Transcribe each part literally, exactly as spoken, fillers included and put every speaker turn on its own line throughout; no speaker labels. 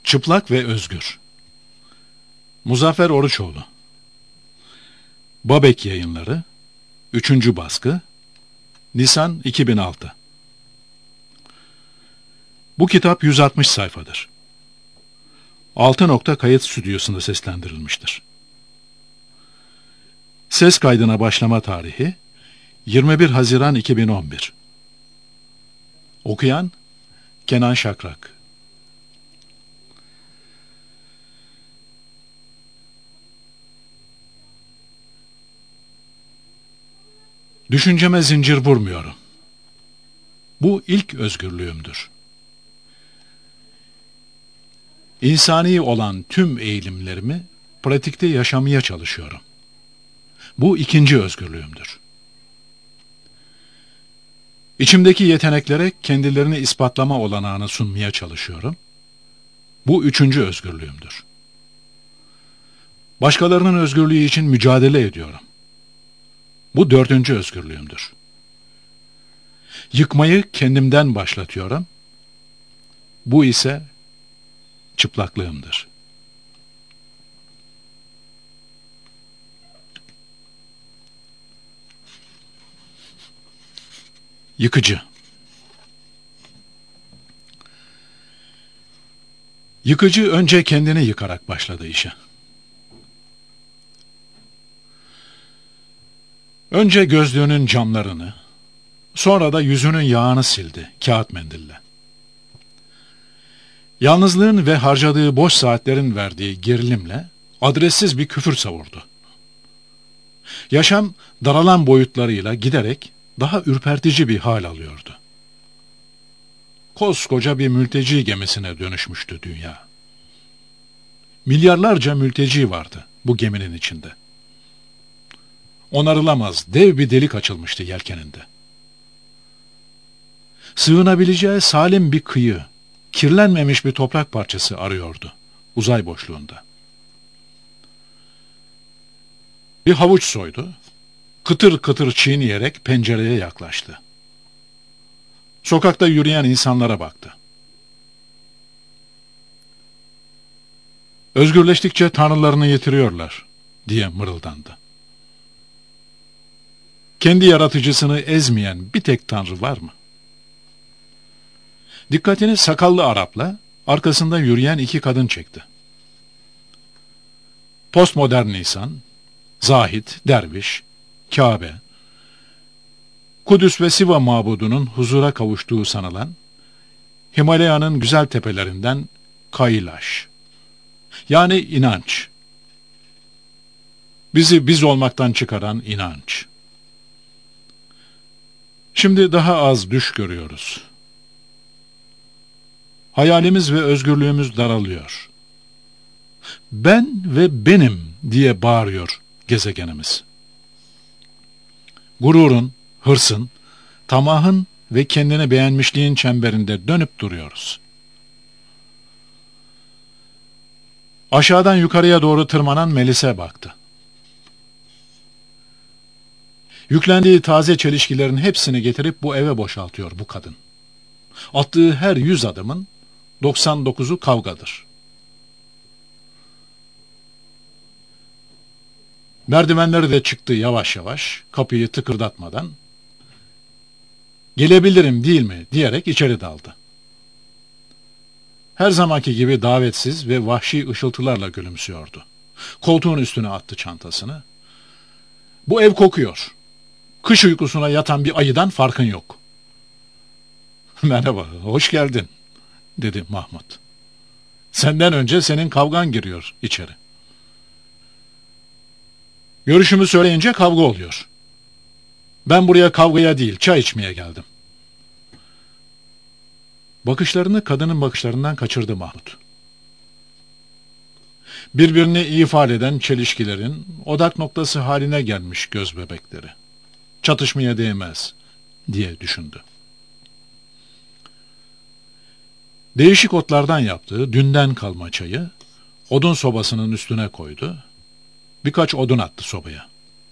Çıplak ve Özgür. Muzaffer Oruçoğlu. Babek Yayınları. Üçüncü baskı. Nisan iki bin altı. Bu kitap yüz altmış sayfadır. Altı nokta kayıt stüdyosunda seslendirilmiştir. Ses kaydına başlama tarihi yirmi bir Haziran iki bin on bir. Okuyan Kenan Şakrak. Düşünceme zincir vurmuyorum. Bu ilk özgürlüğümdür. İnsani olan tüm eğilimlerimi pratikte yaşamaya çalışıyorum. Bu ikinci özgürlüğümdür. İçimdeki yeteneklere kendilerini ispatlama olanağını sunmaya çalışıyorum. Bu üçüncü özgürlüğümdür. Başkalarının özgürlüğü için mücadele ediyorum. Bu dördüncü özgürlüğümdür. Yıkmayı kendimden başlatıyorum. Bu ise çıplaklığımdır. Yıkıcı. Yıkıcı önce kendini yıkarak başladı işe. Önce gözlüğünün camlarını, sonra da yüzünün yağını sildi kağıt mendille. Yalnızlığın ve harcadığı boş saatlerin verdiği gerilimle adressiz bir küfür savurdu. Yaşam daralan boyutlarıyla giderek daha ürpertici bir hal alıyordu. Koskoca bir mülteci gemisine dönüşmüştü dünya. Milyarlarca mülteci vardı bu geminin içinde. Onarılamaz dev bir delik açılmıştı yelkeninde. Sığınabileceği salim bir kıyı, kirlenmemiş bir toprak parçası arıyordu uzay boşluğunda. Bir havuç soydu, kıtır kıtır çiğneyerek pencereye yaklaştı. Sokakta yürüyen insanlara baktı. Özgürleştikçe tanrılarını yitiriyorlar diye mırıldandı. Kendi yaratıcısını ezmeyen bir tek tanrı var mı? Dikkatini sakallı Arap'la arkasında yürüyen iki kadın çekti. Postmodern insan, zahid, derviş, Kabe, Kudüs ve Siva mabudunun huzura kavuştuğu sanılan Himalaya'nın güzel tepelerinden Kailaş, yani inanç. Bizi biz olmaktan çıkaran inanç. Şimdi daha az düş görüyoruz. Hayalimiz ve özgürlüğümüz daralıyor. Ben ve benim diye bağırıyor gezegenimiz. Gururun, hırsın, tamahın ve kendini beğenmişliğin çemberinde dönüp duruyoruz. Aşağıdan yukarıya doğru tırmanan Melis'e baktı. Yüklendiği taze çelişkilerin hepsini getirip bu eve boşaltıyor bu kadın. Attığı her yüz adımın doksan dokuzu kavgadır. Merdivenleri de çıktı yavaş yavaş, kapıyı tıkırdatmadan. Gelebilirim değil mi diyerek içeri daldı. Her zamanki gibi davetsiz ve vahşi ışıltılarla gülümsüyordu. Koltuğun üstüne attı çantasını. Bu ev kokuyor. Kış uykusuna yatan bir ayıdan farkın yok. Merhaba, hoş geldin, dedi Mahmut. Senden önce senin kavgan giriyor içeri. Görüşümü söyleyince kavga oluyor. Ben buraya kavgaya değil, çay içmeye geldim. Bakışlarını kadının bakışlarından kaçırdı Mahmut. Birbirini ifade eden çelişkilerin odak noktası haline gelmiş göz bebekleri. Çatışmaya değmez diye düşündü. Değişik otlardan yaptığı dünden kalma çayı odun sobasının üstüne koydu. Birkaç odun attı sobaya.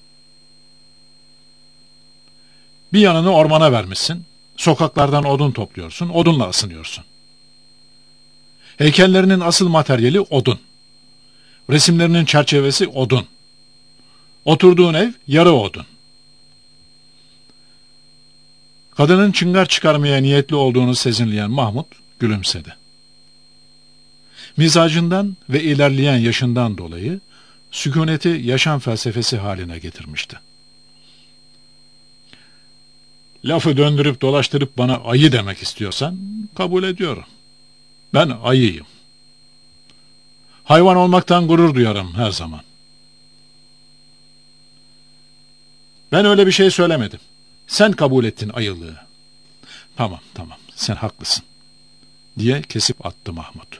Bir yanını ormana vermişsin, sokaklardan odun topluyorsun, odunla ısınıyorsun. Heykellerinin asıl materyali odun. Resimlerinin çerçevesi odun. Oturduğun ev yarı odun. Kadının çıngar çıkarmaya niyetli olduğunu sezinleyen Mahmut gülümsedi. Mizacından ve ilerleyen yaşından dolayı sükuneti yaşam felsefesi haline getirmişti. Lafı döndürüp dolaştırıp bana ayı demek istiyorsan kabul ediyorum. Ben ayıyım. Hayvan olmaktan gurur duyarım her zaman. Ben öyle bir şey söylemedim. Sen kabul ettin ayılığı. Tamam tamam sen haklısın diye kesip attı Mahmut.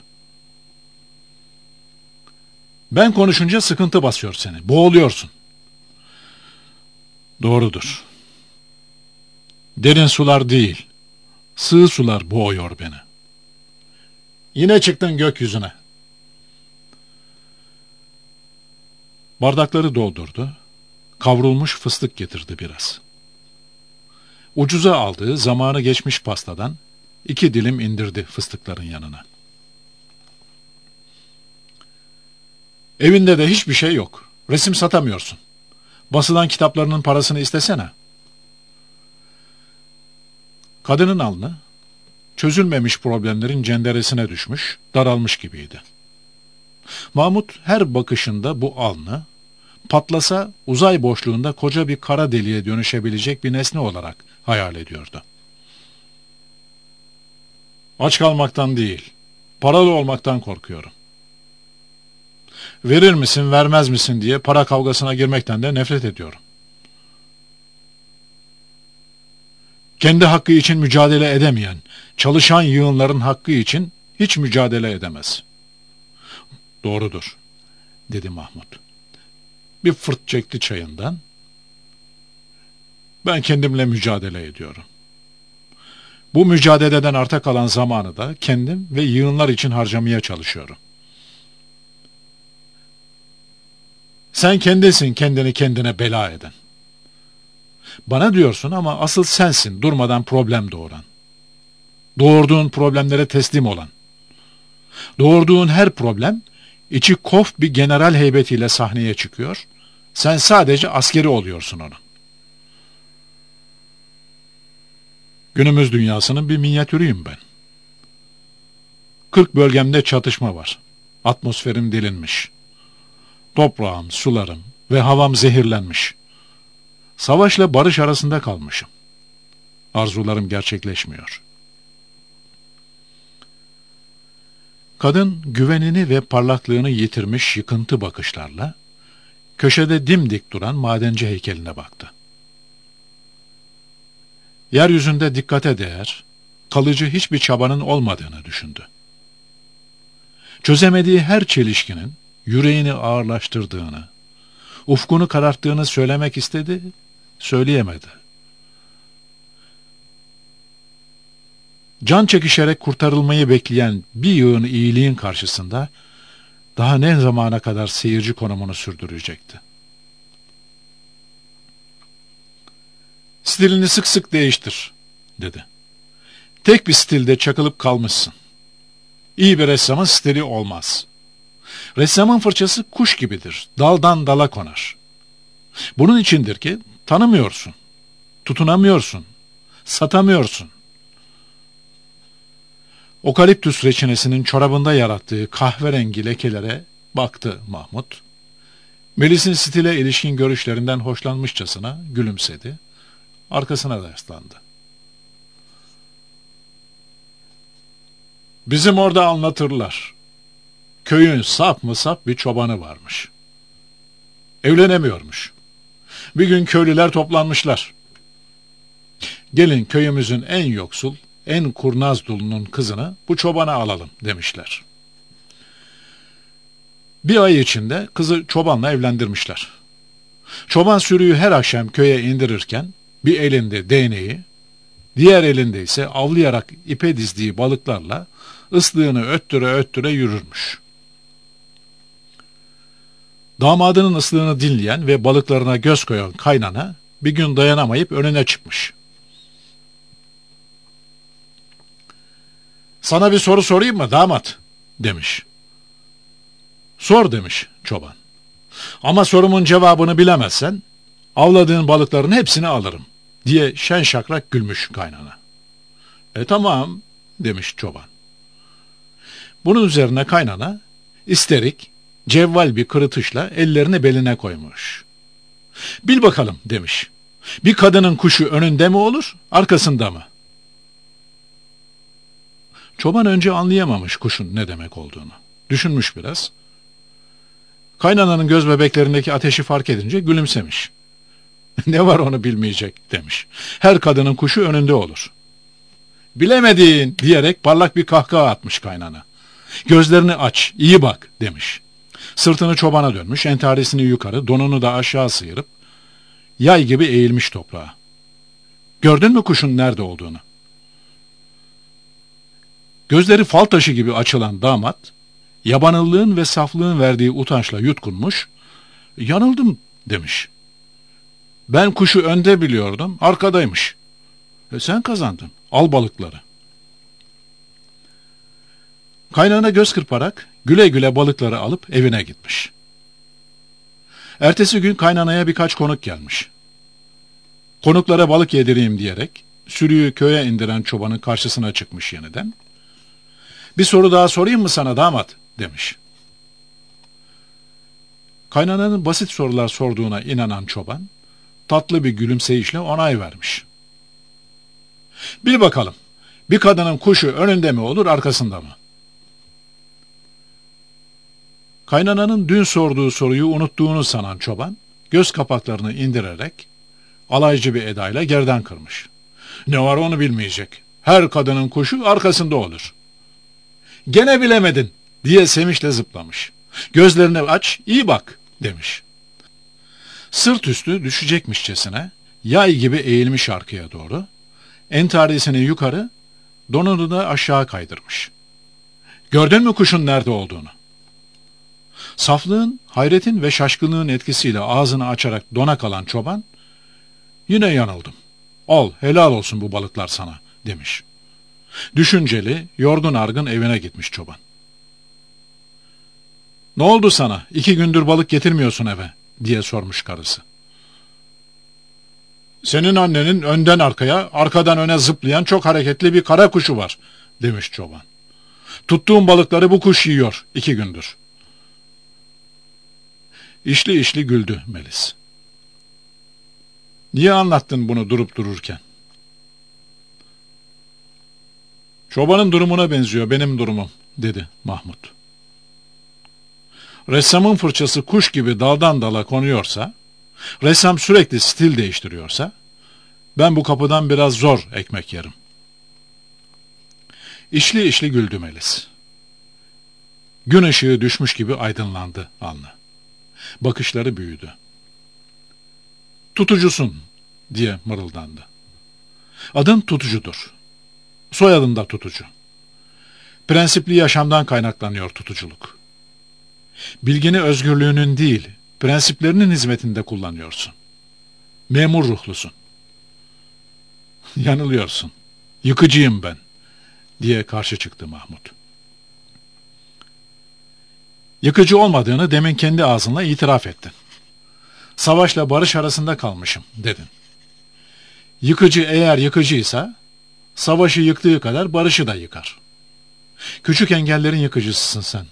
Ben konuşunca sıkıntı basıyor seni. Boğuluyorsun. Doğrudur. Derin sular değil, sığ sular boğuyor beni. Yine çıktın gökyüzüne. Bardakları doldurdu. Kavrulmuş fıstık getirdi biraz. Ucuza aldığı zamanı geçmiş pastadan iki dilim indirdi fıstıkların yanına. Evinde de hiçbir şey yok. Resim satamıyorsun. Basılan kitaplarının parasını istesene. Kadının alnı çözülmemiş problemlerin cenderesine düşmüş, daralmış gibiydi. Mahmut her bakışında bu alnı, patlasa uzay boşluğunda koca bir kara deliğe dönüşebilecek bir nesne olarak hayal ediyordu. Aç kalmaktan değil, paralı olmaktan korkuyorum. Verir misin, vermez misin diye para kavgasına girmekten de nefret ediyorum. Kendi hakkı için mücadele edemeyen, çalışan yığınların hakkı için hiç mücadele edemez. Doğrudur, dedi Mahmut. Bir fırt çekti çayından. Ben kendimle mücadele ediyorum. Bu mücadeleden arta kalan zamanı da kendim ve yığınlar için harcamaya çalışıyorum. Sen kendisin kendini kendine bela eden. Bana diyorsun ama asıl sensin durmadan problem doğuran. Doğurduğun problemlere teslim olan. Doğurduğun her problem içi kof bir general heybetiyle sahneye çıkıyor. Sen sadece askeri oluyorsun onun. Günümüz dünyasının bir minyatürüyüm ben. Kırk bölgemde çatışma var. Atmosferim delinmiş. Toprağım, sularım ve havam zehirlenmiş. Savaşla barış arasında kalmışım. Arzularım gerçekleşmiyor. Kadın güvenini ve parlaklığını yitirmiş yıkıntı bakışlarla köşede dimdik duran madenci heykeline baktı. Yeryüzünde dikkate değer, kalıcı hiçbir çabanın olmadığını düşündü. Çözemediği her çelişkinin yüreğini ağırlaştırdığını, ufkunu kararttığını söylemek istedi, söyleyemedi. Can çekişerek kurtarılmayı bekleyen bir yığın iyiliğin karşısında daha ne zamana kadar seyirci konumunu sürdürecekti? Stilini sık sık değiştir, dedi. Tek bir stilde çakılıp kalmışsın. İyi bir ressamın stili olmaz. Ressamın fırçası kuş gibidir, daldan dala konar. Bunun içindir ki tanımıyorsun, tutunamıyorsun, satamıyorsun. Okaliptüs reçinesinin çorabında yarattığı kahverengi lekelere baktı Mahmut. Melis'in stile ilişkin görüşlerinden hoşlanmışçasına gülümsedi. Arkasına da yaslandı. Bizim orada anlatırlar. Köyün sap mı sap bir çobanı varmış. Evlenemiyormuş. Bir gün köylüler toplanmışlar. Gelin köyümüzün en yoksul, en kurnaz dulunun kızını bu çobana alalım demişler. Bir ay içinde kızı çobanla evlendirmişler. Çoban sürüyü her akşam köye indirirken bir elinde değneği, diğer elinde ise avlayarak ipe dizdiği balıklarla ıslığını öttüre öttüre yürürmüş. Damadının ıslığını dinleyen ve balıklarına göz koyan kaynana bir gün dayanamayıp önüne çıkmış. Sana bir soru sorayım mı damat? demiş. Sor demiş çoban. Ama sorumun cevabını bilemezsen avladığın balıkların hepsini alırım diye şen şakrak gülmüş kaynana. E tamam demiş çoban. Bunun üzerine kaynana isterik, cevval bir kırıtışla ellerini beline koymuş. Bil bakalım demiş. Bir kadının kuşu önünde mi olur, arkasında mı? Çoban önce anlayamamış kuşun ne demek olduğunu. Düşünmüş biraz. Kaynananın göz bebeklerindeki ateşi fark edince gülümsemiş. Ne var onu bilmeyecek demiş. Her kadının kuşu önünde olur. Bilemedin diyerek parlak bir kahkaha atmış kaynana. Gözlerini aç, iyi bak demiş. Sırtını çobana dönmüş, entarisini yukarı, donunu da aşağı sıyırıp yay gibi eğilmiş toprağa. Gördün mü kuşun nerede olduğunu? Gözleri fal taşı gibi açılan damat, yabanıllığın ve saflığın verdiği utançla yutkunmuş, yanıldım demiş. Ben kuşu önde biliyordum, arkadaymış. E sen kazandın, al balıkları. Kaynana göz kırparak güle güle balıkları alıp evine gitmiş. Ertesi gün kaynanaya birkaç konuk gelmiş. Konuklara balık yedireyim diyerek sürüyü köye indiren çobanın karşısına çıkmış yeniden. Bir soru daha sorayım mı sana damat demiş. Kaynananın basit sorular sorduğuna inanan çoban tatlı bir gülümseyişle onay vermiş. Bil bakalım, bir kadının kuşu önünde mi olur, arkasında mı? Kaynananın dün sorduğu soruyu unuttuğunu sanan çoban, göz kapaklarını indirerek alaycı bir edayla gerdan kırmış. Ne var onu bilmeyecek. Her kadının kuşu arkasında olur. Gene bilemedin diye sevinçle zıplamış. Gözlerini aç, iyi bak demiş. Sırt üstü düşecekmişçesine yay gibi eğilmiş arkaya doğru, entarisini yukarı, donunu da aşağı kaydırmış. Gördün mü kuşun nerede olduğunu? Saflığın, hayretin ve şaşkınlığın etkisiyle ağzını açarak dona kalan çoban, yine yanıldım. Al, helal olsun bu balıklar sana demiş. Düşünceli, yorgun argın evine gitmiş çoban. Ne oldu sana? İki gündür balık getirmiyorsun eve diye sormuş karısı. Senin annenin önden arkaya, arkadan öne zıplayan çok hareketli bir kara kuşu var demiş çoban. Tuttuğum balıkları bu kuş yiyor iki gündür. İşli işli güldü Melis. Niye anlattın bunu durup dururken? Çobanın durumuna benziyor benim durumum dedi Mahmut. Ressamın fırçası kuş gibi daldan dala konuyorsa, ressam sürekli stil değiştiriyorsa, ben bu kapıdan biraz zor ekmek yerim. İşli işli güldü Melis. Gün ışığı düşmüş gibi aydınlandı alnı. Bakışları büyüdü. Tutucusun diye mırıldandı. Adın tutucudur. Soyadın da tutucu. Prensipli yaşamdan kaynaklanıyor tutuculuk. Bilgini özgürlüğünün değil, prensiplerinin hizmetinde kullanıyorsun. Memur ruhlusun. Yanılıyorsun. Yıkıcıyım ben diye karşı çıktı Mahmut. Yıkıcı olmadığını demin kendi ağzınla itiraf ettin. Savaşla barış arasında kalmışım dedin. Yıkıcı eğer yıkıcıysa, savaşı yıktığı kadar barışı da yıkar. Küçük engellerin yıkıcısısın sen.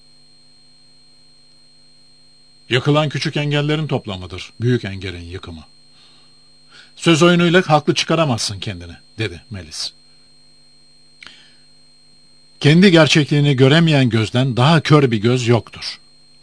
Yıkılan küçük engellerin toplamıdır büyük engelin yıkımı. Söz oyunuyla haklı çıkaramazsın kendini dedi Melis. Kendi gerçekliğini göremeyen gözden daha kör bir göz yoktur.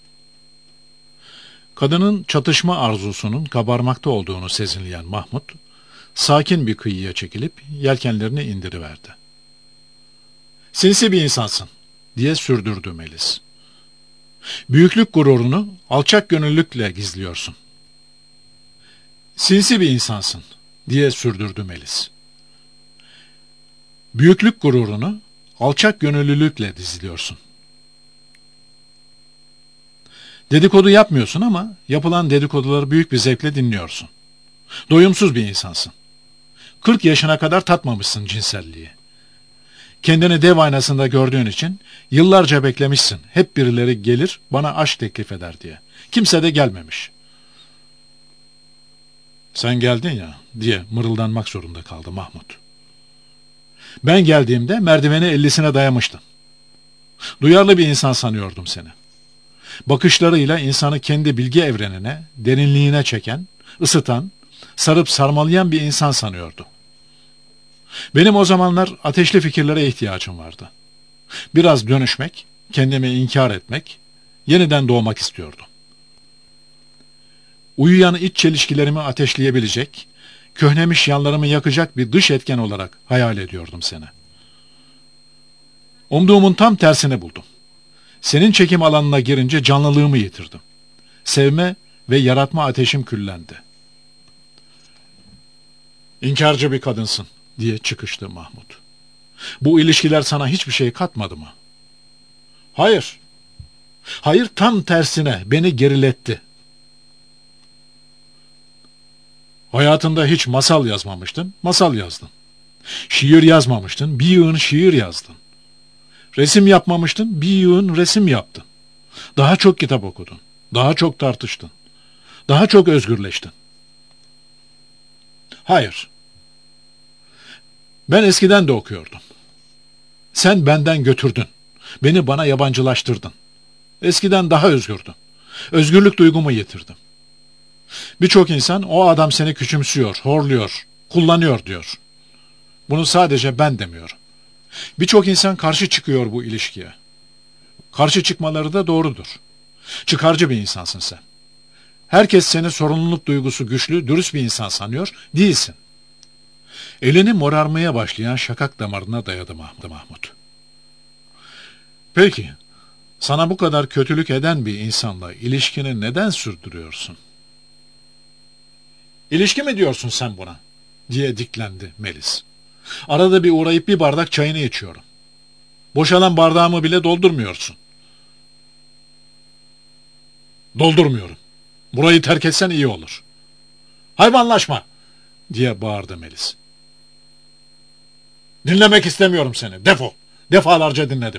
Kadının çatışma arzusunun kabarmakta olduğunu sezinleyen Mahmut, sakin bir kıyıya çekilip yelkenlerini indiriverdi. Sinsi bir insansın diye sürdürdü Melis. Büyüklük gururunu alçak gönüllülükle gizliyorsun. Sinsi bir insansın diye sürdürdü Melis. Büyüklük gururunu alçak gönüllülükle gizliyorsun. Dedikodu yapmıyorsun ama yapılan dedikoduları büyük bir zevkle dinliyorsun. Doyumsuz bir insansın. Kırk yaşına kadar tatmamışsın cinselliği. Kendini dev aynasında gördüğün için yıllarca beklemişsin. Hep birileri gelir bana aşk teklif eder diye. Kimse de gelmemiş. Sen geldin ya diye mırıldanmak zorunda kaldı Mahmut. Ben geldiğimde merdiveni ellisine dayamıştın. Duyarlı bir insan sanıyordum seni. Bakışlarıyla insanı kendi bilgi evrenine, derinliğine çeken, ısıtan, sarıp sarmalayan bir insan sanıyordum. Benim o zamanlar ateşli fikirlere ihtiyacım vardı. Biraz dönüşmek, kendimi inkar etmek, yeniden doğmak istiyordum. Uyuyan iç çelişkilerimi ateşleyebilecek, köhnemiş yanlarımı yakacak bir dış etken olarak hayal ediyordum seni. Umduğumun tam tersini buldum. Senin çekim alanına girince canlılığımı yitirdim. Sevme ve yaratma ateşim küllendi. İnkarcı bir kadınsın diye çıkıştı Mahmut. Bu ilişkiler sana hiçbir şey katmadı mı? Hayır. Hayır, tam tersine beni geriletti. Hayatında hiç masal yazmamıştın, masal yazdın. Şiir yazmamıştın, bir yığın şiir yazdın. Resim yapmamıştın, bir yığın resim yaptın. Daha çok kitap okudun, daha çok tartıştın, daha çok özgürleştin. Hayır. Ben eskiden de okuyordum. Sen benden götürdün. Beni bana yabancılaştırdın. Eskiden daha özgürdüm. Özgürlük duygumu yitirdim. Birçok insan o adam seni küçümsüyor, horluyor, kullanıyor diyor. Bunu sadece ben demiyorum. Birçok insan karşı çıkıyor bu ilişkiye. Karşı çıkmaları da doğrudur. Çıkarcı bir insansın sen. Herkes seni sorumluluk duygusu güçlü, dürüst bir insan sanıyor, değilsin. Elini morarmaya başlayan şakak damarına dayadı Mahmut. Peki, sana bu kadar kötülük eden bir insanla ilişkini neden sürdürüyorsun? İlişki mi diyorsun sen buna? Diye diklendi Melis. Arada bir uğrayıp bir bardak çayını içiyorum. Boşalan bardağımı bile doldurmuyorsun. Doldurmuyorum. Burayı terk etsen iyi olur. Hayvanlaşma! Diye bağırdı Melis. Dinlemek istemiyorum seni. Defol. Defalarca dinledim.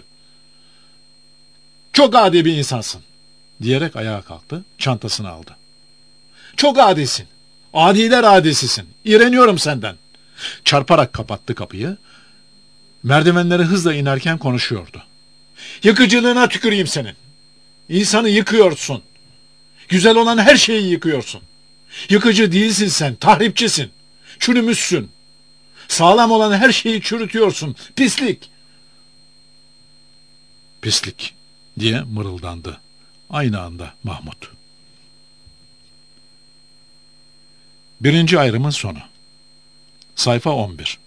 Çok adi bir insansın. Diyerek ayağa kalktı, çantasını aldı. Çok adisin. Adiler adisisin. İğreniyorum senden. Çarparak kapattı kapıyı. Merdivenleri hızla inerken konuşuyordu. Yıkıcılığına tüküreyim senin. İnsanı yıkıyorsun. Güzel olan her şeyi yıkıyorsun. Yıkıcı değilsin sen, tahripçisin. Çürümüşsün. Sağlam olan her şeyi çürütüyorsun. Pislik. Pislik diye mırıldandı. Aynı anda Mahmut. Birinci ayrımın sonu. Sayfa on bir.